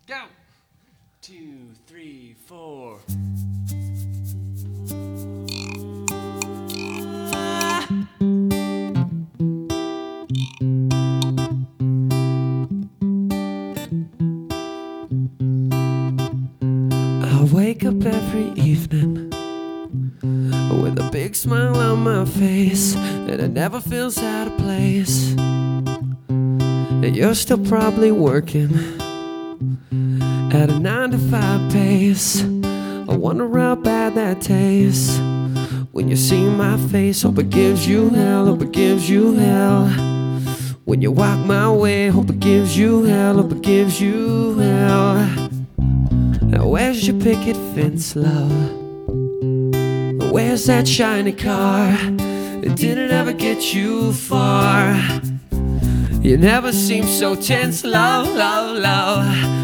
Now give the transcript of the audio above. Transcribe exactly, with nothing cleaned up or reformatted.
Go! Two, three, four. I wake up every evening with a big smile on my face, and it never feels out of place. And you're still probably working at a nine to five pace. I wonder how bad that tastes when you see my face. Hope it gives you hell, hope it gives you hell. When you walk my way, hope it gives you hell, hope it gives you hell. Now where's your picket fence, love? Where's that shiny car? It didn't ever get you far. You never seem so tense, love, love, love.